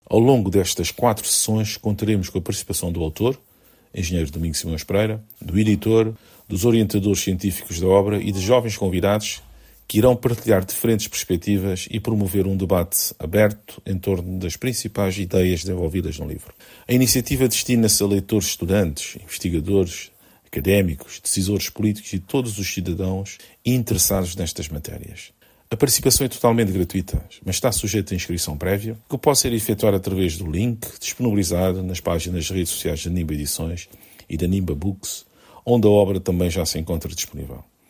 Ao longo destas 4 sessões, contaremos com a participação do autor, engenheiro Domingos Simões Pereira, do editor, dos orientadores científicos da obra e de jovens convidados que irão partilhar diferentes perspectivas e promover um debate aberto em torno das principais ideias desenvolvidas no livro. A iniciativa destina-se a leitores, estudantes, investigadores, académicos, decisores políticos e todos os cidadãos interessados nestas matérias. A participação é totalmente gratuita, mas está sujeita a inscrição prévia, que pode ser efetuada através do link disponibilizado nas páginas de redes sociais da Nimba Edições e da Nimba Books, onde a obra também já se encontra disponível.